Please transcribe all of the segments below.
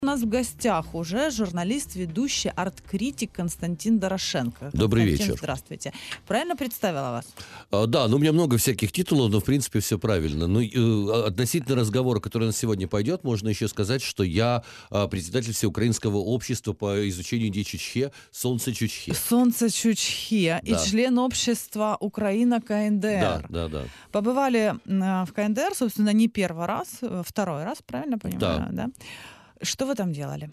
У нас в гостях уже журналист, ведущий, арт-критик Константин Дорошенко. Добрый Константин, вечер. Здравствуйте. Правильно представила вас? Да, у меня много всяких титулов, но в принципе все правильно. Относительно разговора, который у нас сегодня пойдет, можно еще сказать, что я председатель Всеукраинского общества по изучению идей Чучхе «Солнце Чучхе». Солнце Чучхе и Да. член общества Украина КНДР. Да. Побывали в КНДР, собственно, не первый раз, второй раз, правильно понимаю? Да. Что вы там делали?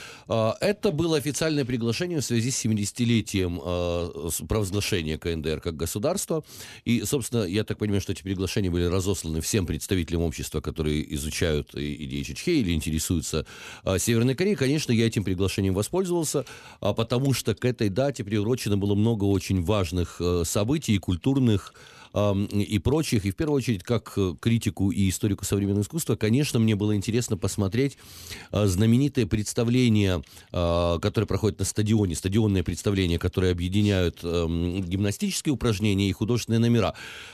Это было официальное приглашение в связи с 70-летием провозглашения КНДР как государства. И, собственно, я так понимаю, что эти приглашения были разосланы всем представителям общества, которые изучают идеи Чучхе или интересуются Северной Кореей. Конечно, я этим приглашением воспользовался, потому что к этой дате приурочено было много очень важных событий, культурных и прочих. И в первую очередь, как критику и историку современного искусства, конечно, мне было интересно посмотреть знаменитые представления, которые проходят на стадионе, стадионные представления, которые объединяют гимнастические упражнения и художественные номера.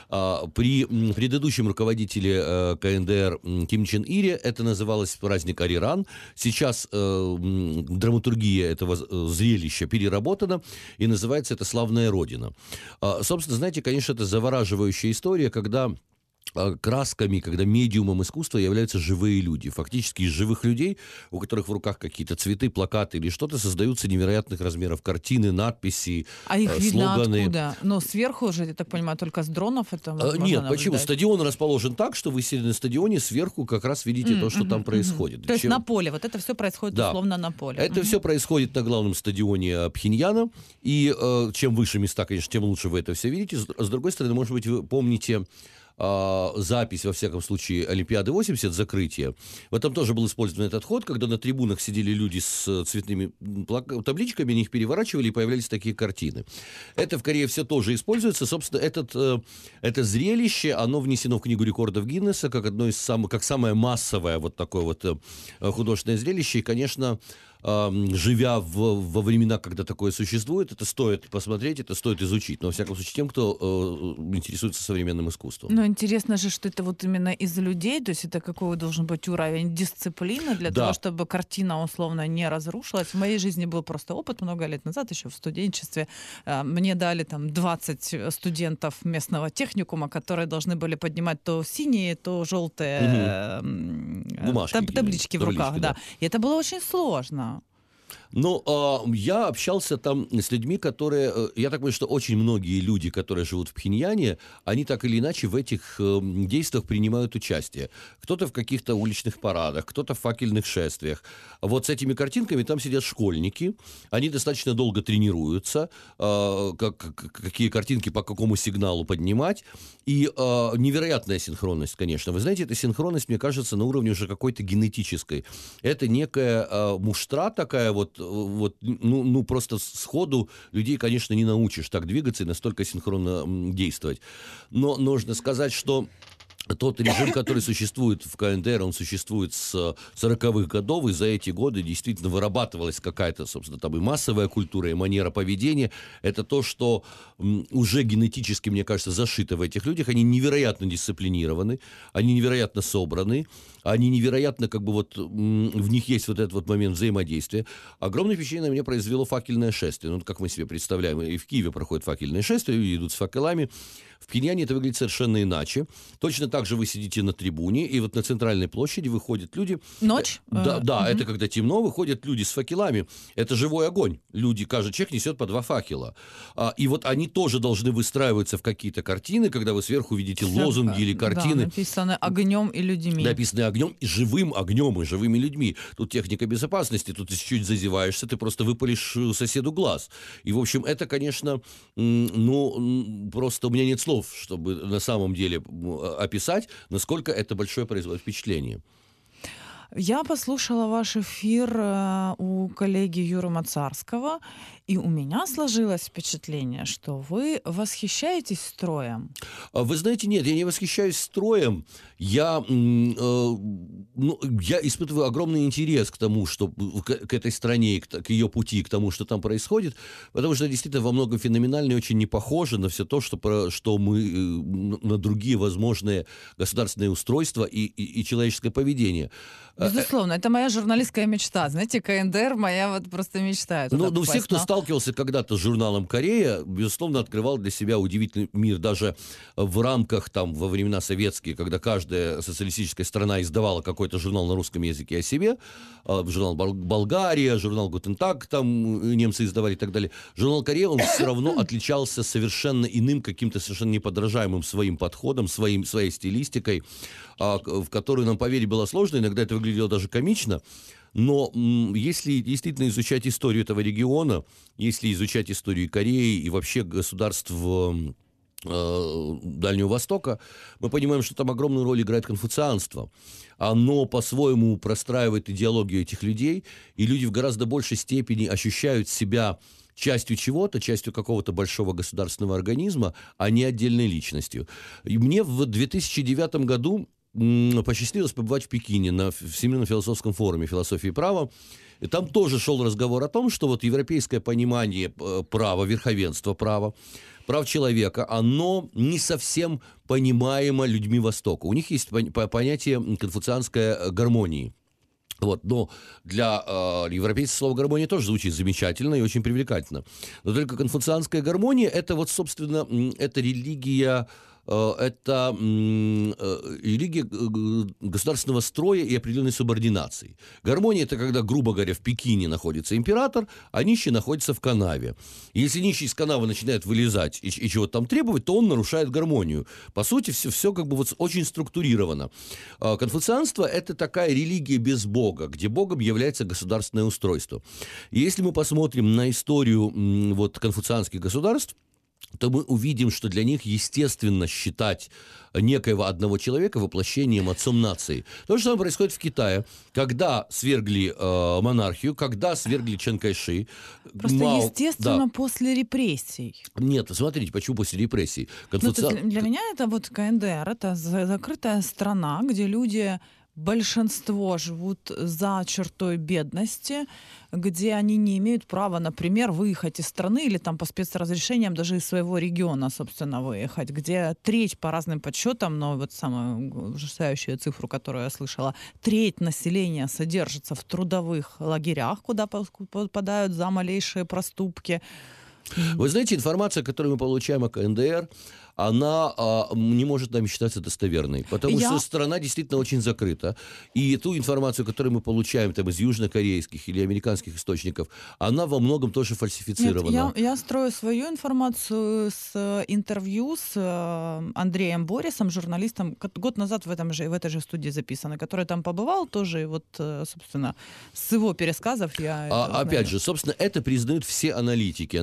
При предыдущем руководителе КНДР Ким Чен Ире это называлось праздник Ариран. Сейчас драматургия этого зрелища переработана, и называется это «Славная Родина». Собственно, знаете, конечно, это завораживающая история, когда красками, когда медиумом искусства являются живые люди. Фактически из живых людей, у которых в руках какие-то цветы, плакаты или что-то, создаются невероятных размеров картины, надписи, А их видно слоганы. откуда? Но сверху уже, я так понимаю, только с дронов это можно Нет, почему? наблюдать? Стадион расположен так, что вы сидя на стадионе, сверху как раз видите то, что там происходит. То есть на поле, вот это все происходит условно на поле. Это все происходит на главном стадионе Пхеньяна, и чем выше места, конечно, тем лучше вы это все видите. С другой стороны, может быть, вы помните запись, во всяком случае, Олимпиады 80, закрытие. В этом тоже был использован этот ход, когда на трибунах сидели люди с цветными табличками, они их переворачивали, и появлялись такие картины. Это в Корее все тоже используется. Собственно, это зрелище, оно внесено в Книгу рекордов Гиннесса как одно из самых, как самое массовое вот такое вот художественное зрелище. И, конечно, живя во времена, когда такое существует, это стоит посмотреть, это стоит изучить. Но, во всяком случае, тем, кто интересуется современным искусством. Но интересно же, что это вот именно из людей, то есть это какой должен быть уровень дисциплины для того, чтобы картина условно не разрушилась. В моей жизни был просто опыт много лет назад, еще в студенчестве. Мне дали там 20 студентов местного техникума, которые должны были поднимать то синие, то желтые таблички в руках. Да. И это было очень сложно. Ну, я общался там с людьми, которые, я так понимаю, что очень многие люди, которые живут в Пхеньяне, они так или иначе в этих действиях принимают участие. Кто-то в каких-то уличных парадах, кто-то в факельных шествиях. Вот с этими картинками там сидят школьники, они достаточно долго тренируются, какие картинки по какому сигналу поднимать, и невероятная синхронность, конечно. Вы знаете, эта синхронность, мне кажется, на уровне уже какой-то генетической. Это некая муштра такая просто сходу людей, конечно, не научишь так двигаться и настолько синхронно действовать. Но нужно сказать, что тот режим, который существует в КНДР, он существует с 40-х годов, и за эти годы действительно вырабатывалась какая-то, собственно, там и массовая культура, и манера поведения. Это то, что уже генетически, мне кажется, зашито в этих людях. Они невероятно дисциплинированы, они невероятно собраны, они невероятно, в них есть вот этот вот момент взаимодействия. Огромное впечатление на меня произвело факельное шествие. Как мы себе представляем, и в Киеве проходит факельное шествие, люди идут с факелами. В Пхеньяне это выглядит совершенно иначе. Точно так же вы сидите на трибуне, и вот на центральной площади выходят люди. Ночь? Да, это когда темно, выходят люди с факелами. Это живой огонь. Люди, каждый человек несет по 2 факела. И вот они тоже должны выстраиваться в какие-то картины, когда вы сверху видите лозунги или картины. Да, написаны огнем и людьми. Написаны огнем, и живыми людьми. Тут техника безопасности, тут если чуть зазеваешься, ты просто выпалишь соседу глаз. И, в общем, это, конечно, просто у меня нет слов, чтобы на самом деле описать, насколько это большое производит впечатление. Я послушала ваш эфир у коллеги Юры Мацарского, и у меня сложилось впечатление, что вы восхищаетесь строем. Вы знаете, нет, я не восхищаюсь строем. Я испытываю огромный интерес к тому, что к этой стране, к ее пути, к тому, что там происходит, потому что действительно во многом феноменально и очень не похоже на все то, что мы на другие возможные государственные устройства и человеческое поведение. Безусловно, это моя журналистская мечта. Знаете, КНДР моя вот просто мечта. Ну, все, кто сталкивался когда-то с журналом «Корея», безусловно, открывал для себя удивительный мир. Даже в рамках, там, во времена советские, когда каждая социалистическая страна издавала какой-то журнал на русском языке о себе, журнал «Болгария», журнал «Гутен Так», там немцы издавали и так далее. Журнал «Корея», он все равно отличался совершенно иным, каким-то совершенно неподражаемым своим подходом, своей стилистикой, в которую нам поверить было сложно, иногда это выглядело даже комично. Но если действительно изучать историю этого региона, если изучать историю Кореи и вообще государств Дальнего Востока, мы понимаем, что там огромную роль играет конфуцианство. Оно по-своему простраивает идеологию этих людей, и люди в гораздо большей степени ощущают себя частью чего-то, частью какого-то большого государственного организма, а не отдельной личностью. И мне в 2009 году посчастливилось побывать в Пекине на Всемирном философском форуме «Философия и право». И там тоже шел разговор о том, что вот европейское понимание права, верховенства права, прав человека, оно не совсем понимаемо людьми Востока. У них есть понятие конфуцианской гармонии. Вот, но для европейцев слово «гармония» тоже звучит замечательно и очень привлекательно. Но только конфуцианская гармония – это вот, собственно, это религия государственного строя и определенной субординации. Гармония – это когда, грубо говоря, в Пекине находится император, а нищий находится в канаве. И если нищий из канавы начинает вылезать и чего-то там требовать, то он нарушает гармонию. По сути, все как бы вот очень структурировано. Конфуцианство – это такая религия без Бога, где Богом является государственное устройство. И если мы посмотрим на историю вот конфуцианских государств, то мы увидим, что для них естественно считать некоего одного человека воплощением отцом нации. То же самое происходит в Китае. Когда свергли монархию, когда свергли Чан Кайши. Просто естественно, после репрессий. Нет, смотрите, почему после репрессий? Для меня это вот КНДР, это закрытая страна, где люди... Большинство живут за чертой бедности, где они не имеют права, например, выехать из страны или там по спецразрешениям даже из своего региона, собственно, выехать, где треть по разным подсчетам, но вот самую ужасающую цифру, которую я слышала, треть населения содержится в трудовых лагерях, куда попадают за малейшие проступки. Вы знаете, информация, которую мы получаем о КНДР, она не может нам считаться достоверной, потому что страна действительно очень закрыта. И ту информацию, которую мы получаем там, из южнокорейских или американских источников, она во многом тоже фальсифицирована. Нет, я строю свою информацию с интервью с Андреем Борисом, журналистом, год назад в этой же студии записано, который там побывал тоже, и вот, собственно, с его пересказов я опять же, собственно, это признают все аналитики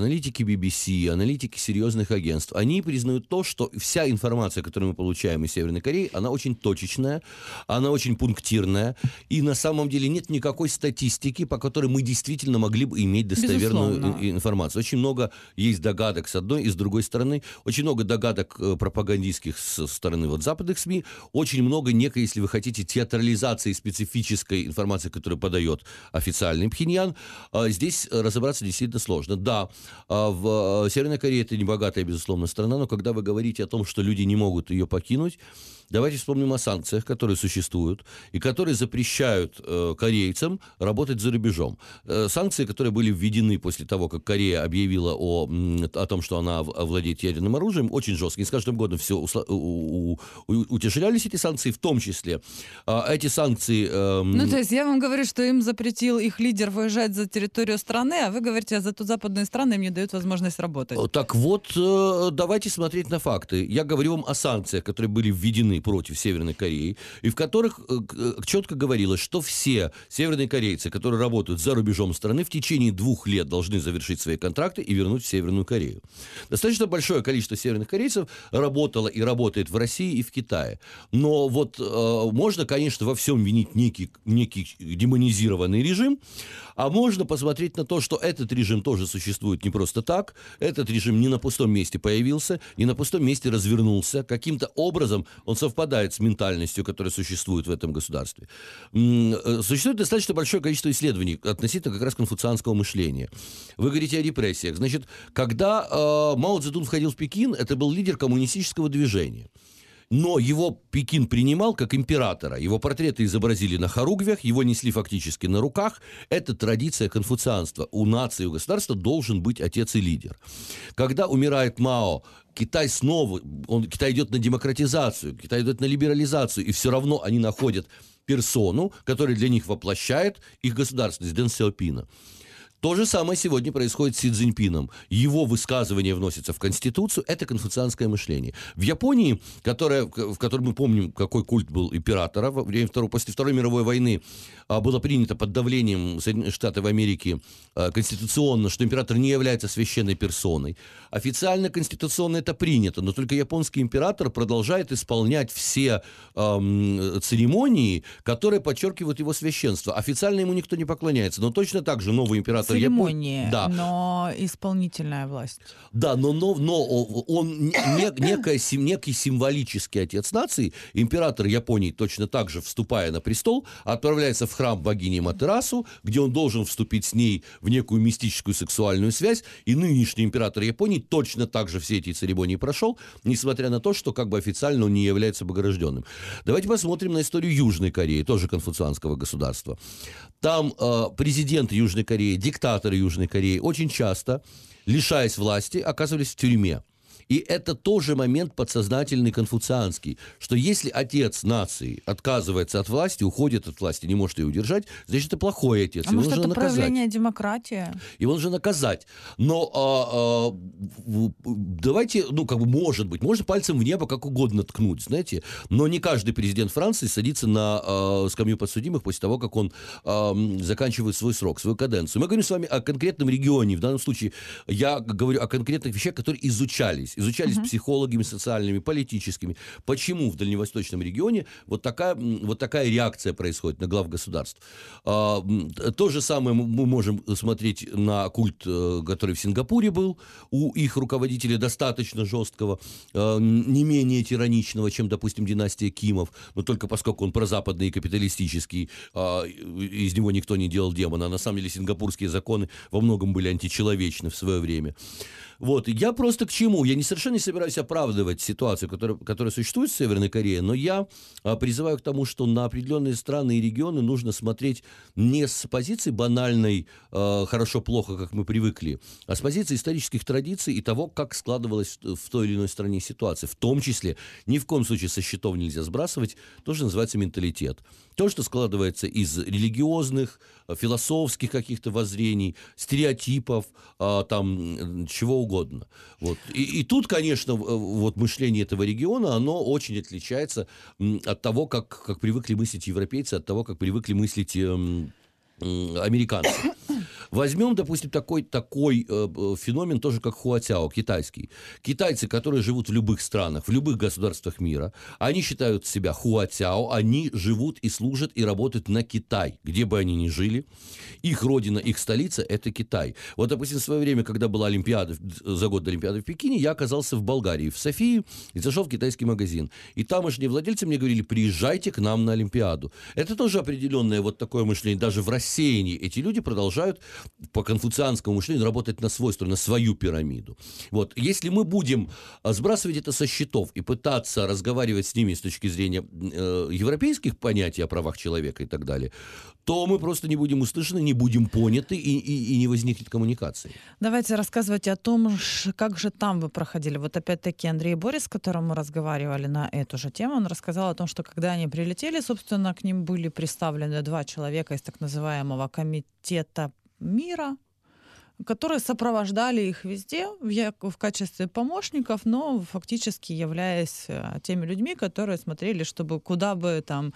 BBC, аналитики серьезных агентств. Они признают то, что вся информация, которую мы получаем из Северной Кореи, она очень точечная, она очень пунктирная, и на самом деле нет никакой статистики, по которой мы действительно могли бы иметь достоверную информацию. Очень много есть догадок с одной и с другой стороны, очень много догадок пропагандистских со стороны вот западных СМИ, очень много некой, если вы хотите, театрализации специфической информации, которую подает официальный Пхеньян. Здесь разобраться действительно сложно. Да, в Северной Корее это небогатая, безусловно, страна, но когда вы говорите о том, что люди не могут ее покинуть, давайте вспомним о санкциях, которые существуют и которые запрещают корейцам работать за рубежом. Санкции, которые были введены после того, как Корея объявила о том, что она владеет ядерным оружием, очень жесткие. С каждым годом все утяжелялись эти санкции, в том числе эти санкции... то есть я вам говорю, что им запретил их лидер выезжать за территорию страны, а вы говорите, зато западные страны им не дают возможность работать. Так вот, давайте смотреть на факты. Я говорю вам о санкциях, которые были введены против Северной Кореи, и в которых четко говорилось, что все северные корейцы, которые работают за рубежом страны, в течение 2 лет должны завершить свои контракты и вернуть в Северную Корею. Достаточно большое количество северных корейцев работало и работает в России и в Китае. Но вот можно, конечно, во всем винить некий демонизированный режим, а можно посмотреть на то, что этот режим тоже существует не просто так, этот режим не на пустом месте появился, не на пустом месте развернулся, каким-то образом он совпадает с ментальностью, которая существует в этом государстве. Существует достаточно большое количество исследований относительно как раз конфуцианского мышления. Вы говорите о репрессиях. Значит, когда Мао Цзэдун входил в Пекин, это был лидер коммунистического движения. Но его Пекин принимал как императора. Его портреты изобразили на хоругвях, его несли фактически на руках. Это традиция конфуцианства. У нации, у государства должен быть отец и лидер. Когда умирает Мао, Китай идет на демократизацию, Китай идет на либерализацию, и все равно они находят персону, которая для них воплощает их государственность, Дэн Сяопина. То же самое сегодня происходит с Си Цзиньпином. Его высказывания вносятся в Конституцию. Это конфуцианское мышление. В Японии, в которой мы помним, какой культ был императора, после Второй мировой войны было принято под давлением Соединенных Штатов Америки конституционно, что император не является священной персоной. Официально конституционно это принято, но только японский император продолжает исполнять все церемонии, которые подчеркивают его священство. Официально ему никто не поклоняется, но точно так же новый император церемонии, но исполнительная власть. Да, но он некий символический отец нации. Император Японии, точно так же вступая на престол, отправляется в храм богини Матерасу, где он должен вступить с ней в некую мистическую сексуальную связь. И нынешний император Японии точно так же все эти церемонии прошел, несмотря на то, что как бы официально он не является богорожденным. Давайте посмотрим на историю Южной Кореи, тоже конфуцианского государства. Там президент Южной Кореи, диктаторы Южной Кореи очень часто, лишаясь власти, оказывались в тюрьме. И это тоже момент подсознательный конфуцианский, что если отец нации отказывается от власти, уходит от власти, не может ее удержать, значит, это плохой отец. А может, это проявление демократии? Его нужно наказать. Но давайте, может быть, можно пальцем в небо как угодно ткнуть, знаете, но не каждый президент Франции садится на скамью подсудимых после того, как он заканчивает свой срок, свою каденцию. Мы говорим с вами о конкретном регионе. В данном случае я говорю о конкретных вещах, которые изучались психологами социальными, политическими. Почему в дальневосточном регионе вот такая реакция происходит на глав государств? То же самое мы можем смотреть на культ, который в Сингапуре был, у их руководителя достаточно жесткого, не менее тираничного, чем, допустим, династия Кимов, но только поскольку он прозападный и капиталистический, из него никто не делал демона. А на самом деле сингапурские законы во многом были античеловечны в свое время. Вот. Я просто к чему? Я совершенно не собираюсь оправдывать ситуацию, которая существует в Северной Корее, но я призываю к тому, что на определенные страны и регионы нужно смотреть не с позиции банальной «хорошо-плохо», как мы привыкли, а с позиции исторических традиций и того, как складывалась в той или иной стране ситуация. В том числе ни в коем случае со счетов нельзя сбрасывать то, что называется менталитет. То, что складывается из религиозных, философских каких-то воззрений, стереотипов, чего угодно. Вот. И тут, конечно, вот мышление этого региона, оно очень отличается от того, как привыкли мыслить европейцы, от того, как привыкли мыслить американцы. Возьмем, допустим, такой феномен тоже, как хуатяо, китайский. Китайцы, которые живут в любых странах, в любых государствах мира, они считают себя хуатяо, они живут и служат и работают на Китай, где бы они ни жили. Их родина, их столица – это Китай. Вот, допустим, в свое время, когда была Олимпиада, за год до Олимпиады в Пекине, я оказался в Болгарии, в Софии, и зашел в китайский магазин. И тамошние владельцы мне говорили: приезжайте к нам на Олимпиаду. Это тоже определенное вот такое мышление. Даже в рассеянии эти люди продолжают по конфуцианскому мышлению работать на свой строй, на свою пирамиду. Вот. Если мы будем сбрасывать это со счетов и пытаться разговаривать с ними с точки зрения европейских понятий о правах человека и так далее, то мы просто не будем услышаны, не будем поняты и не возникнет коммуникации. Давайте рассказывайте о том, как же там вы проходили. Вот опять-таки Андрей Борис, с которым мы разговаривали на эту же тему, он рассказал о том, что когда они прилетели, собственно, к ним были представлены 2 человека из так называемого комитета мира, которые сопровождали их везде в качестве помощников, но фактически являясь теми людьми, которые смотрели, чтобы куда бы там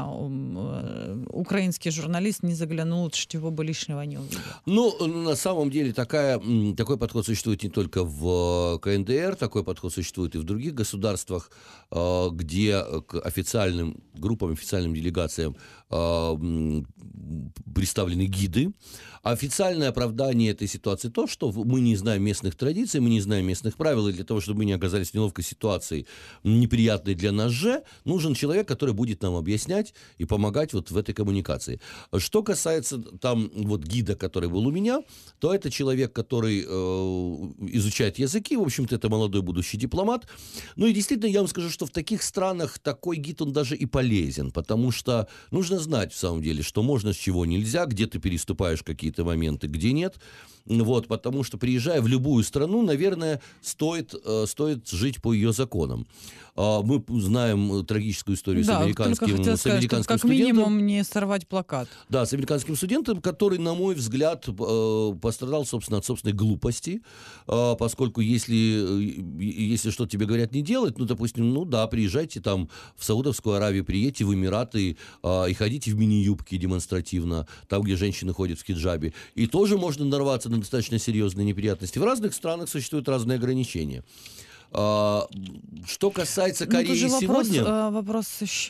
украинский журналист не заглянул, чего бы лишнего не увидел. Ну, на самом деле такой подход существует не только в КНДР, такой подход существует и в других государствах, где к официальным группам, официальным делегациям представлены гиды. Официальное оправдание этой ситуации то, что мы не знаем местных традиций, мы не знаем местных правил, и для того, чтобы мы не оказались в неловкой ситуации, неприятной для нас же, нужен человек, который будет нам объяснять и помогать вот в этой коммуникации. Что касается там вот гида, который был у меня, то это человек, который изучает языки, в общем-то, это молодой будущий дипломат. Ну и действительно, я вам скажу, что в таких странах такой гид, он даже и полезен, потому что нужно знать, в самом деле, что можно, с чего нельзя, где ты переступаешь какие-то моменты, где нет. Вот, потому что, приезжая в любую страну, наверное, стоит жить по ее законам. Мы знаем трагическую историю с американским студентом. Как минимум не сорвать плакат. Да, с американским студентом, который, на мой взгляд, пострадал, собственно, от собственной глупости, поскольку если что тебе говорят не делать, ну, допустим, ну да, приезжайте там в Саудовскую Аравию, приедьте в Эмираты и ходите в мини-юбке демонстративно, там, где женщины ходят в хиджабе. И тоже можно нарваться на достаточно серьезные неприятности. В разных странах существуют разные ограничения. Что касается Кореи сегодня... Вопрос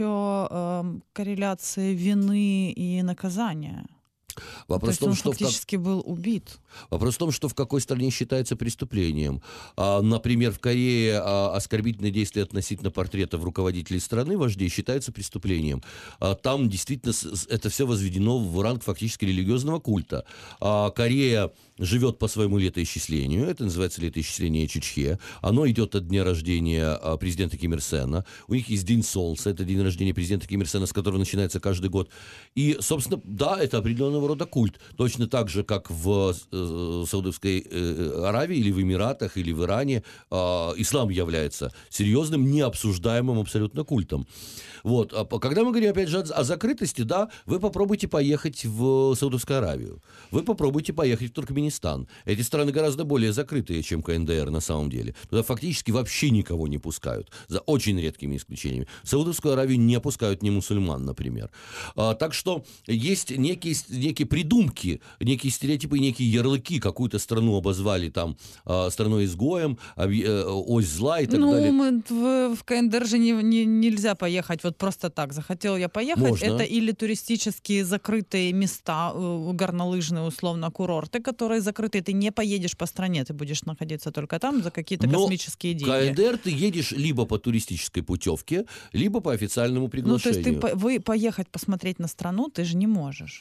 еще корреляции вины и наказания. Вопрос в том, что фактически был убит. Вопрос в том, что в какой стране считается преступлением. Например, в Корее оскорбительные действия относительно портретов руководителей страны, вождей, считаются преступлением. Там действительно это все возведено в ранг фактически религиозного культа. Корея живет по своему летоисчислению. Это называется летоисчисление Чучхе. Оно идет от дня рождения президента Ким Ир Сена. У них есть День Солнца. Это день рождения президента Ким Ир Сена, с которого начинается каждый год. И, собственно, да, это определенного рода культ. Точно так же, как в Саудовской Аравии или в Эмиратах, или в Иране ислам является серьезным, необсуждаемым абсолютно культом. Вот. Когда мы говорим, опять же, о закрытости, да, вы попробуйте поехать в Саудовскую Аравию. Вы попробуйте поехать в Туркменистан. Эти страны гораздо более закрытые, чем КНДР на самом деле. Туда фактически вообще никого не пускают, за очень редкими исключениями. В Саудовскую Аравию не пускают ни мусульман, например. Так что есть некие придумки, некие стереотипы, некие ярлыки. Какую-то страну обозвали там страной-изгоем, ось зла и так далее. В КНДР же нельзя поехать вот просто так. Захотел я поехать. Можно. Это или туристические закрытые места, горнолыжные, условно, курорты, которые закрыты. Ты не поедешь по стране, ты будешь находиться только там за какие-то космические деньги. В КНДР ты едешь либо по туристической путевке, либо по официальному приглашению. Ну, то есть поехать посмотреть на страну ты же не можешь.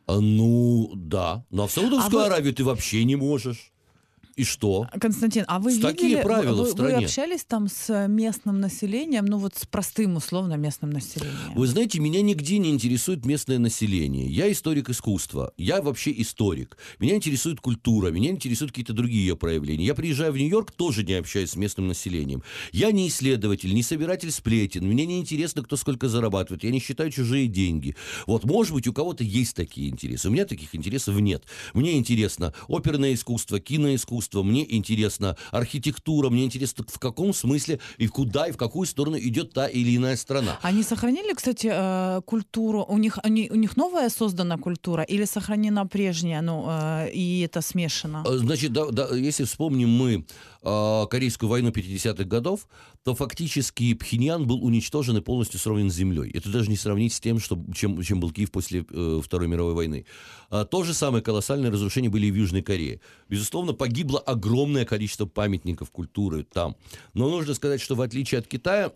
Ну, да. Но в Саудовскую Аравию ты вообще не можешь. И что? Константин, а вы такие правила в стране. Вы общались там с местным населением, ну вот с простым, условно, местным населением? Вы знаете, меня нигде не интересует местное население. Я историк искусства. Я вообще историк. Меня интересует культура, меня интересуют какие-то другие ее проявления. Я приезжаю в Нью-Йорк, тоже не общаюсь с местным населением. Я не исследователь, не собиратель сплетен. Мне не интересно, кто сколько зарабатывает. Я не считаю чужие деньги. Вот, может быть, у кого-то есть такие интересы. У меня таких интересов нет. Мне интересно оперное искусство, киноискусство. Мне интересна архитектура, мне интересно, в каком смысле и куда, и в какую сторону идет та или иная страна. Они сохранили, кстати, культуру? У них новая создана культура или сохранена прежняя, и это смешано? Значит, если вспомним мы Корейскую войну 50-х годов, то фактически Пхеньян был уничтожен и полностью сравнен с землей. Это даже не сравнить с тем, чем был Киев после Второй мировой войны. То же самое колоссальные разрушения были и в Южной Корее. Безусловно, погибло огромное количество памятников культуры там. Но нужно сказать, что в отличие от Китая,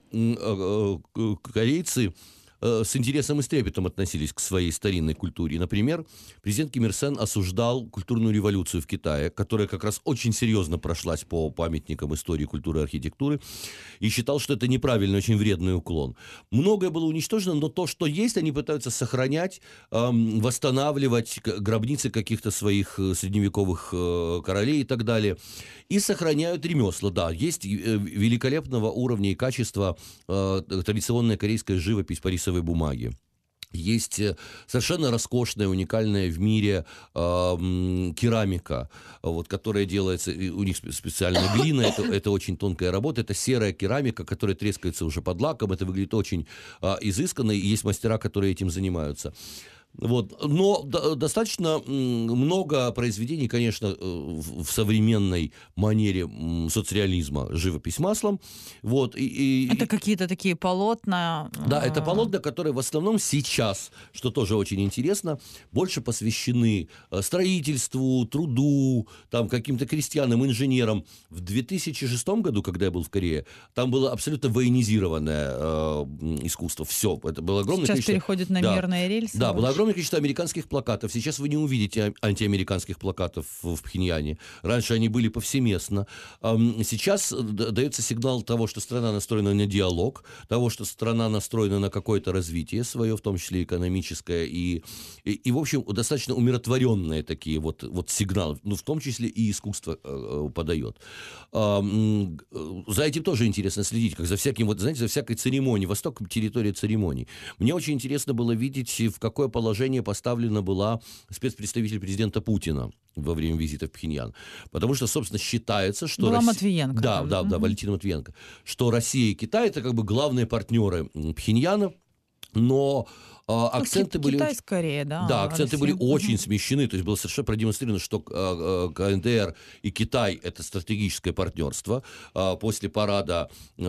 корейцы с интересом и с трепетом относились к своей старинной культуре. Например, президент Ким Ир Сен осуждал культурную революцию в Китае, которая как раз очень серьезно прошлась по памятникам истории, культуры и архитектуры, и считал, что это неправильный, очень вредный уклон. Многое было уничтожено, но то, что есть, они пытаются сохранять, восстанавливать гробницы каких-то своих средневековых королей и так далее. И сохраняют ремесла. Да, есть великолепного уровня и качества традиционная корейская живопись по рисовой бумаге. Есть совершенно роскошная, уникальная в мире керамика, вот, которая делается, у них специальная глина, это очень тонкая работа, это серая керамика, которая трескается уже под лаком, это выглядит очень изысканно, и есть мастера, которые этим занимаются. Вот. Но достаточно много произведений, конечно, в современной манере соцреализма, живопись маслом. Вот. Это какие-то такие полотна? Да, это полотна, которые в основном сейчас, что тоже очень интересно, больше посвящены строительству, труду, там, каким-то крестьянам, инженерам. В 2006 году, когда я был в Корее, там было абсолютно военизированное искусство. Все. Это было огромное сейчас количество... переходит на мирные рельсы. Да, было огромное количество американских плакатов. Сейчас вы не увидите антиамериканских плакатов в Пхеньяне. Раньше они были повсеместно. Сейчас дается сигнал того, что страна настроена на диалог, того, что страна настроена на какое-то развитие свое, в том числе экономическое, и в общем, достаточно умиротворенные такие вот сигналы, ну, в том числе и искусство подает. За этим тоже интересно следить, как за всяким, вот, знаете, за всякой церемонией. Восток — территория церемоний. Мне очень интересно было видеть, в какое положение поставлена была спецпредставитель президента Путина во время визита в Пхеньян. Потому что, собственно, считается, что... Была Матвиенко. Да, Валентина Матвиенко. Что Россия и Китай — это как бы главные партнеры Пхеньяна, но акценты были... Китай скорее, да. Да, акценты были очень смещены. То есть было совершенно продемонстрировано, что КНДР и Китай — это стратегическое партнерство. После парада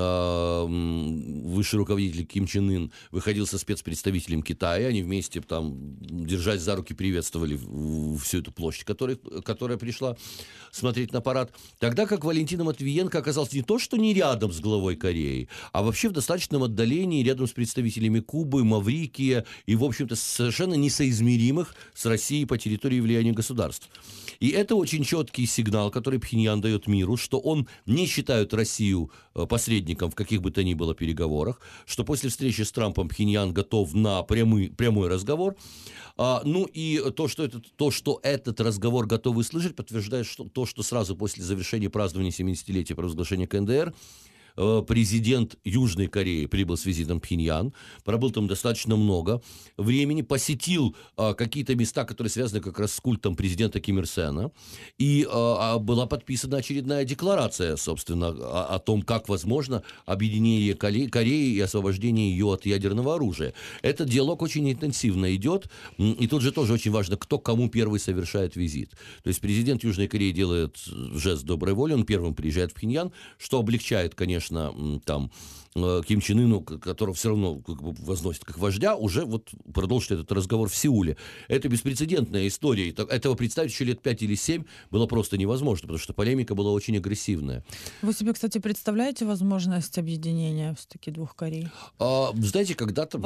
высший руководитель Ким Чен Ын выходил со спецпредставителем Китая. Они вместе, там, держась за руки, приветствовали всю эту площадь, которая пришла смотреть на парад. Тогда как Валентина Матвиенко оказалась не то, что не рядом с главой Кореи, а вообще в достаточном отдалении, рядом с представителями Кубы, Маврикии, и, в общем-то, совершенно несоизмеримых с Россией по территории влияния государств. И это очень четкий сигнал, который Пхеньян дает миру, что он не считает Россию посредником в каких бы то ни было переговорах, что после встречи с Трампом Пхеньян готов на прямой разговор. Ну и то, что этот разговор готовы слышать, подтверждает то, что сразу после завершения празднования 70-летия провозглашения КНДР президент Южной Кореи прибыл с визитом в Пхеньян, пробыл там достаточно много времени, посетил какие-то места, которые связаны как раз с культом президента Ким Ир Сена, и была подписана очередная декларация, собственно, о том, как возможно объединение Кореи и освобождение ее от ядерного оружия. Этот диалог очень интенсивно идет, и тут же тоже очень важно, кто кому первый совершает визит. То есть президент Южной Кореи делает жест доброй воли, он первым приезжает в Пхеньян, что облегчает, конечно, там Ким Чен Ыну, которого все равно как бы возносит как вождя, уже вот продолжит этот разговор в Сеуле. Это беспрецедентная история. Этого представить еще лет 5 или 7 было просто невозможно, потому что полемика была очень агрессивная. Вы себе, кстати, представляете возможность объединения все-таки двух Корей? Знаете, когда-то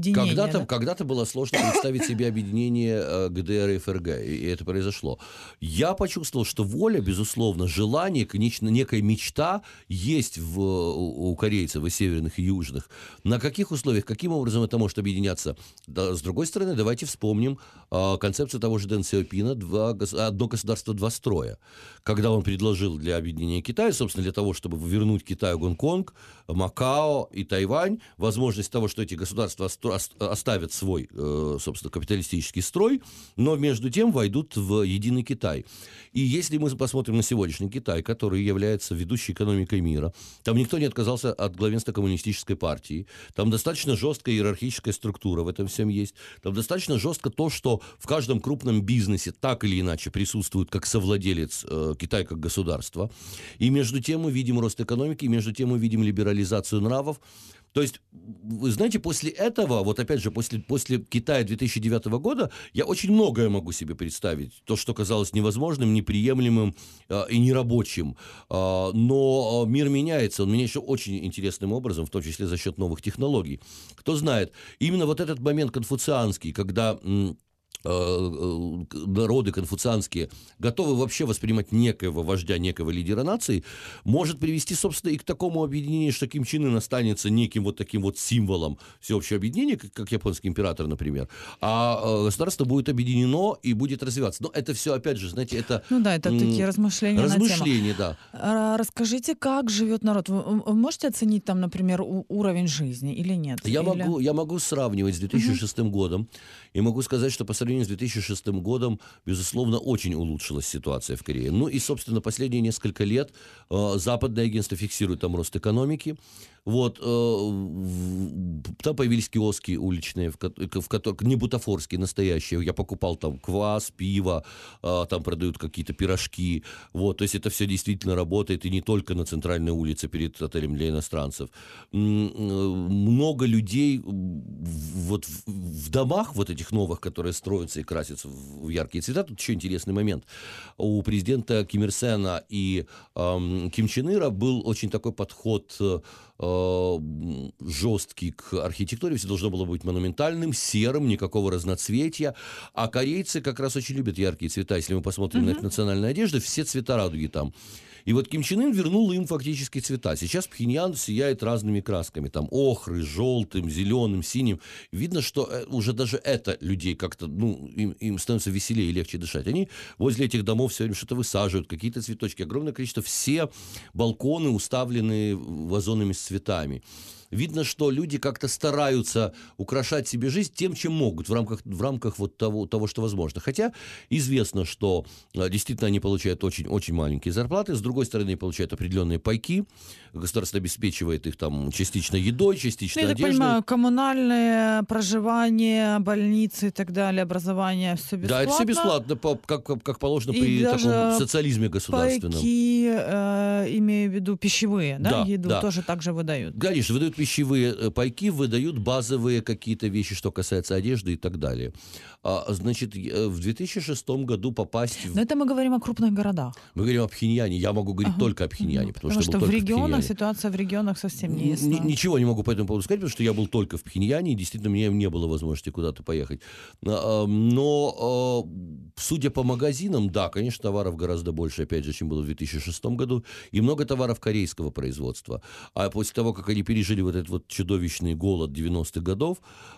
было сложно представить себе объединение ГДР и ФРГ, и это произошло. Я почувствовал, что воля, безусловно, желание, некая мечта есть у корейцев, и северных, и южных. На каких условиях, каким образом это может объединяться? Да, с другой стороны, давайте вспомним концепцию того же Дэн Сяопина «Одно государство, два строя». Когда он предложил для объединения Китая, собственно, для того, чтобы вернуть Китаю Гонконг, Макао и Тайвань, возможность того, что эти государства оставят свой, собственно, капиталистический строй, но между тем войдут в единый Китай. И если мы посмотрим на сегодняшний Китай, который является ведущей экономикой мира, там никто не отказался от главенства коммунистической партии, там достаточно жесткая иерархическая структура в этом всем есть, там достаточно жестко то, что в каждом крупном бизнесе так или иначе присутствует как совладелец Китай как государство. И между тем мы видим рост экономики, и между тем мы видим либерализацию нравов. То есть, вы знаете, после этого, вот опять же, после Китая 2009 года, я очень многое могу себе представить. То, что казалось невозможным, неприемлемым и нерабочим. Но мир меняется, он меняется очень интересным образом, в том числе за счет новых технологий. Кто знает, именно вот этот момент конфуцианский, когда народы конфуцианские готовы вообще воспринимать некоего вождя, некого лидера нации, может привести, собственно, и к такому объединению, что Ким Чен Ын останется неким вот таким вот символом всеобщего объединения, как японский император, например, а государство будет объединено и будет развиваться. Но это все, опять же, знаете, это... Ну да, это такие размышления на тему. Да. Расскажите, как живет народ? Вы можете оценить там, например, уровень жизни или нет? Я могу сравнивать с 2006 годом и могу сказать, что по сравнению сравнению с 2006 годом, безусловно, очень улучшилась ситуация в Корее. Ну и, собственно, последние несколько лет западное агентство фиксирует там рост экономики. Вот, там появились киоски уличные, в которых не бутафорские, настоящие. Я покупал там квас, пиво, там продают какие-то пирожки. Вот, то есть это все действительно работает, и не только на центральной улице перед отелем для иностранцев. Много людей вот в домах вот этих новых, которые строятся и красятся в яркие цвета. Тут еще интересный момент. У президента Ким Ир Сена и Ким Чен Ира был очень такой подход жесткий к архитектуре, все должно было быть монументальным, серым, никакого разноцветия, а корейцы как раз очень любят яркие цвета. Если мы посмотрим на их национальную одежду, все цвета радуги там. И вот Ким Чен Ын вернул им фактически цвета. Сейчас Пхеньян сияет разными красками. Там охры, желтым, зеленым, синим. Видно, что уже даже это людей как-то, им становится веселее и легче дышать. Они возле этих домов все время что-то высаживают, какие-то цветочки. Огромное количество. Все балконы уставлены вазонами с цветами. Видно, что люди как-то стараются украшать себе жизнь тем, чем могут, в рамках вот того, что возможно. Хотя известно, что действительно они получают очень маленькие зарплаты. С другой стороны, они получают определенные пайки. Государство обеспечивает их там частично едой, частично одеждой. Я так понимаю, коммунальное проживание, больницы и так далее, образование, все бесплатно. Да, это все бесплатно, как положено при таком социализме государственном. Пайки, имею в виду пищевые, да? Еду тоже так же выдают. Конечно, выдают пищевые пайки, выдают базовые какие-то вещи, что касается одежды и так далее. Значит, в 2006 году попасть... Но это мы говорим о крупных городах. Мы говорим о Пхеньяне. Я могу говорить только о Пхеньяне, потому что был в только регионах ситуация в регионах совсем не ясна. Ничего не могу по этому поводу сказать, потому что я был только в Пхеньяне, и действительно у меня не было возможности куда-то поехать. Но, судя по магазинам, да, конечно, товаров гораздо больше, опять же, чем было в 2006 году, и много товаров корейского производства. А после того, как они пережили вот этот вот чудовищный голод 90-х годов,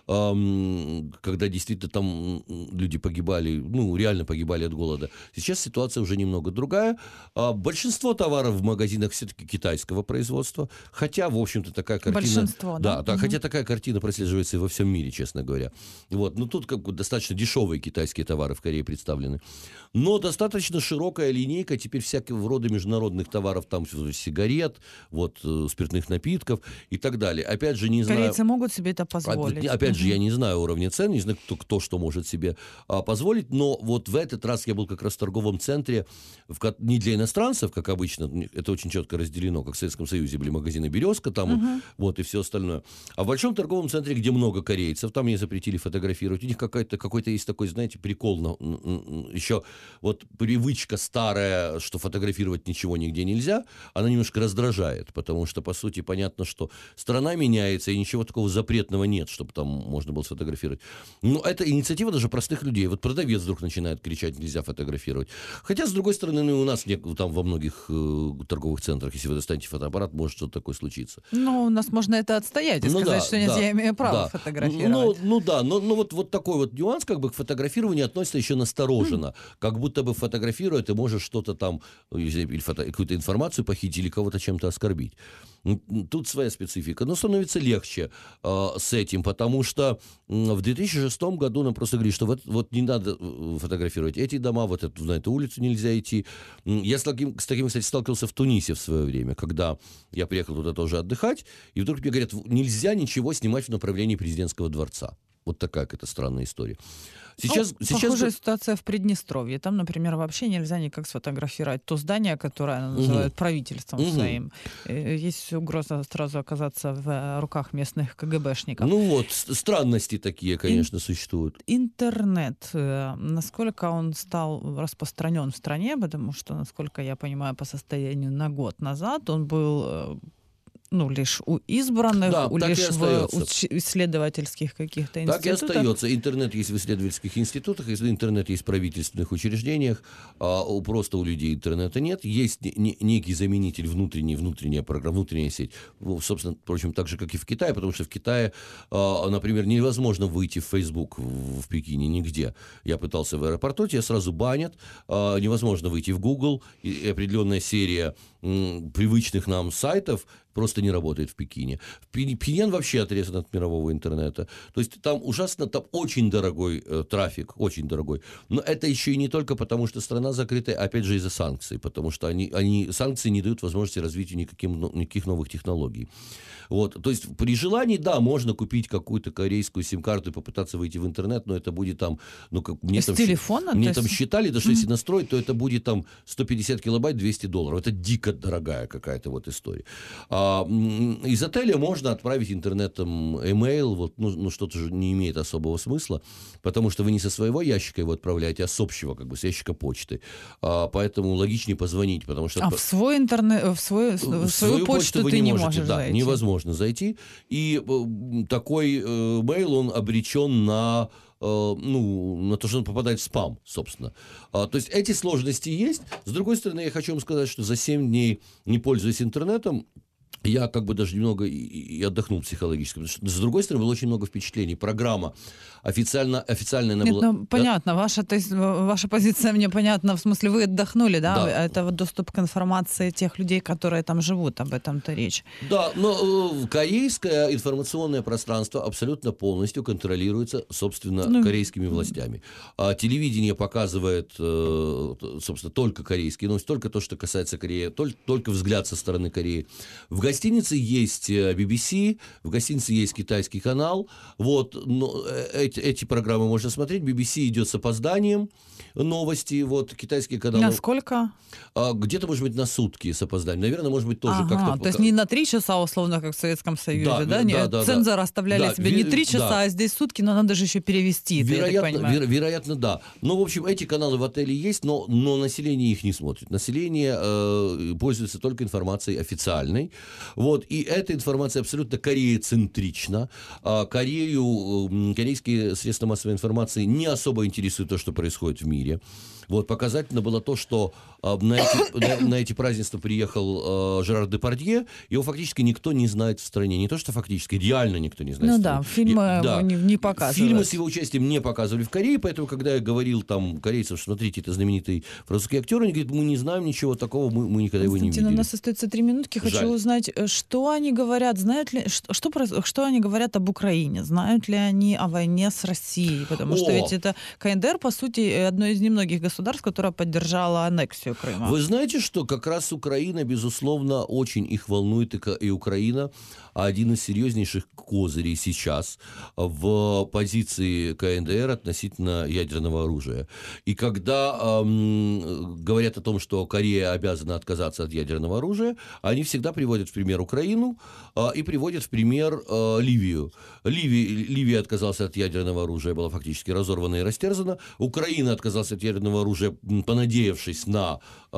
когда действительно там люди погибали, реально погибали от голода, сейчас ситуация уже немного другая. Большинство товаров в магазинах все-таки китайского производства, хотя, в общем-то, такая картина... Большинство, да? Да, хотя такая картина прослеживается и во всем мире, честно говоря. Вот. Но тут как бы достаточно дешевые китайские товары в Корее представлены. Но достаточно широкая линейка теперь всякого рода международных товаров, там сигарет, спиртных напитков и так далее. Опять же, не знаю... Корейцы могут себе это позволить. Опять же, я не знаю уровня цен, не знаю, кто что может себе позволить, но вот в этот раз я был как раз в торговом центре, не для иностранцев, как обычно, это очень четко разделено, как в Советском Союзе были магазины «Березка», там и все остальное. А в большом торговом центре, где много корейцев, там мне запретили фотографировать, у них какой-то есть такой, знаете, прикол, еще вот привычка старая, что фотографировать ничего нигде нельзя, она немножко раздражает, потому что, по сути, понятно, что страна меняется, и ничего такого запретного нет, чтобы там можно было сфотографировать. Но это инициатива даже простых людей. Вот продавец вдруг начинает кричать, нельзя фотографировать. Хотя, с другой стороны, у нас там во многих торговых центрах, если вы достанете фотоаппарат, может что-то такое случиться. У нас можно это отстоять и сказать, что нет, я имею право фотографировать. Но вот такой вот нюанс, как бы к фотографированию относится еще настороженно. Как будто бы фотографируя, ты можешь что-то там, или какую-то информацию похитить, или кого-то чем-то оскорбить. Тут своя специфика. Но становится легче с этим, потому что в 2006 году нам просто говорили, что вот не надо фотографировать эти дома, на эту улицу нельзя идти. Я с таким, кстати, сталкивался в Тунисе в свое время, когда я приехал туда тоже отдыхать, и вдруг мне говорят, нельзя ничего снимать в направлении президентского дворца. Вот такая какая-то странная история. Сейчас похожая ситуация в Приднестровье. Там, например, вообще нельзя никак сфотографировать то здание, которое называют правительством своим. Есть угроза сразу оказаться в руках местных КГБшников. Странности такие, конечно, существуют. Интернет. Насколько он стал распространен в стране? Потому что, насколько я понимаю, по состоянию на год назад он был... лишь у избранных, лишь в исследовательских каких-то институтах. Так и остается. Интернет есть в исследовательских институтах, интернет есть в правительственных учреждениях, просто у людей интернета нет. Есть некий заменитель внутренняя программа, внутренняя сеть. Собственно, впрочем, так же, как и в Китае, потому что в Китае, например, невозможно выйти в Facebook в Пекине нигде. Я пытался в аэропорту, тебя сразу банят, невозможно выйти в Google, и определенная серия привычных нам сайтов просто не работает в Пекине. Пхеньян вообще отрезан от мирового интернета. То есть там ужасно, там очень дорогой трафик, очень дорогой. Но это еще и не только потому, что страна закрытая, опять же из-за санкций, потому что санкции не дают возможности развитию никаких новых технологий. Вот. То есть при желании, да, можно купить какую-то корейскую сим-карту и попытаться выйти в интернет, но это будет там, С телефона? Мне там считали, что если настроить, то это будет там 150 килобайт, $200. Это дико дорогая какая-то вот история. Из отеля можно отправить интернетом email, вот, что-то же не имеет особого смысла, потому что вы не со своего ящика его отправляете, а с общего, как бы, с ящика почты. Поэтому логичнее позвонить, потому что... в свой интернет, в свою почту вы ты не не можете, можешь да, зайти. невозможно зайти. И такой мейл, он обречен на то, что он попадает в спам, собственно. То есть эти сложности есть. С другой стороны, я хочу вам сказать, что за 7 дней, не пользуясь интернетом, я как бы даже немного и отдохнул психологически. Потому что, с другой стороны, было очень много впечатлений. Программа официальная она Нет, была... понятно. Ваша позиция мне понятна. В смысле, вы отдохнули, да? Да. Это вот доступ к информации тех людей, которые там живут. Об этом-то речь. Да, но корейское информационное пространство абсолютно полностью контролируется, собственно, корейскими властями. Телевидение показывает, собственно, только корейские новости, только то, что касается Кореи, только взгляд со стороны Кореи. В гостинице есть BBC, в гостинице есть китайский канал. Вот, но эти программы можно смотреть. BBC идет с опозданием, новости, вот, китайские каналы. Насколько? Где-то, может быть, на сутки с опозданием. Наверное, может быть, тоже как-то... То есть не на 3 часа, условно, как в Советском Союзе, да? Цензоры оставляли себе не 3 часа, а здесь сутки, но надо же еще перевести. Вероятно, да. Ну, в общем, эти каналы в отеле есть, но население их не смотрит. Население пользуется только информацией официальной. Вот, и эта информация абсолютно кореецентрична. Корейские средства массовой информации не особо интересуют то, что происходит в мире. Вот, показательно было то, что на эти празднества приехал Жерар Депардье, его фактически никто не знает в стране. Не то, что фактически, реально никто не знает в стране. Фильмы не показывают. Фильмы с его участием не показывали в Корее, поэтому, когда я говорил там корейцам, что смотрите, это знаменитый французский актер, они говорят, мы не знаем ничего такого, мы никогда его не видели. У нас остается 3 минутки. Хочу узнать, что они говорят, что они говорят об Украине? Знают ли они о войне с Россией? Потому что ведь это КНДР, по сути, одно из немногих государств, которое поддержало аннексию Крыма. Вы знаете, что как раз Украина, безусловно, очень их волнует, и Украина один из серьезнейших козырей сейчас в позиции КНДР относительно ядерного оружия. И когда говорят о том, что Корея обязана отказаться от ядерного оружия, они всегда приводят в пример Украину и приводят в пример Ливию. Ливия отказалась от ядерного оружия, была фактически разорвана и растерзана. Украина отказалась от ядерного оружия, понадеявшись на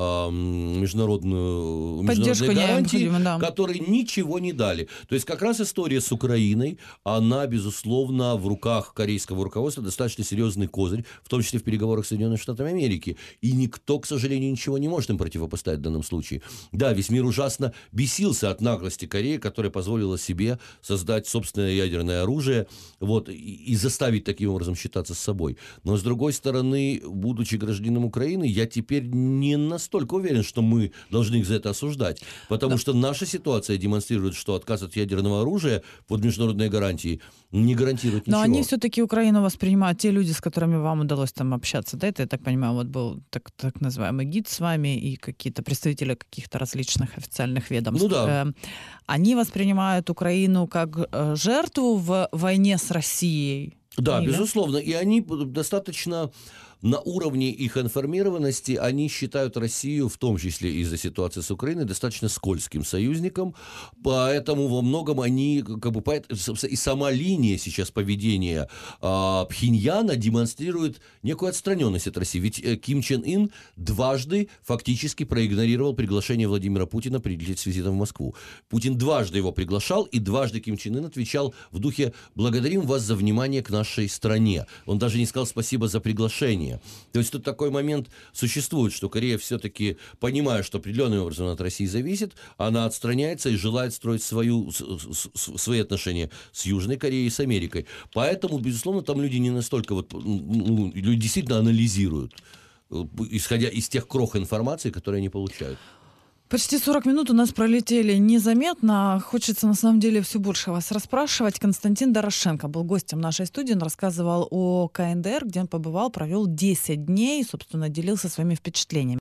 международные гарантии, которые ничего не дали. То есть как раз история с Украиной, она, безусловно, в руках корейского руководства достаточно серьезный козырь, в том числе в переговорах с Соединенными Штатами Америки. И никто, к сожалению, ничего не может им противопоставить в данном случае. Да, весь мир ужасно бесился от наглости Кореи, которая позволила себе создать собственное ядерное оружие, вот, и заставить таким образом считаться с собой. Но, с другой стороны, будучи гражданином Украины, я теперь не настолько уверен, что мы должны их за это осуждать. Потому что наша ситуация демонстрирует, что отказ от ядерного оружия под международные гарантии не гарантирует ничего. Но они все-таки Украину воспринимают, те люди, с которыми вам удалось там общаться, да, это, я так понимаю, вот был так называемый гид с вами и какие-то представители каких-то различных официальных ведомств. Ну да. Они воспринимают Украину как жертву в войне с Россией. Да, безусловно. И они достаточно на уровне их информированности, они считают Россию, в том числе из-за ситуации с Украиной, достаточно скользким союзником. Поэтому во многом они, и сама линия сейчас поведения Пхеньяна демонстрирует некую отстраненность от России. Ведь Ким Чен Ын дважды фактически проигнорировал приглашение Владимира Путина прилететь с визитом в Москву. Путин дважды его приглашал, и дважды Ким Чен Ын отвечал в духе «благодарим вас за внимание к нашей стране». Он даже не сказал спасибо за приглашение. То есть тут такой момент существует, что Корея все-таки, понимая, что определенным образом от России зависит, она отстраняется и желает строить свои отношения с Южной Кореей и с Америкой. Поэтому, безусловно, там люди не настолько люди действительно анализируют, исходя из тех крох информации, которые они получают. Почти 40 минут у нас пролетели незаметно. Хочется, на самом деле, все больше вас расспрашивать. Константин Дорошенко был гостем нашей студии. Он рассказывал о КНДР, где он побывал, провел 10 дней, собственно, делился своими впечатлениями.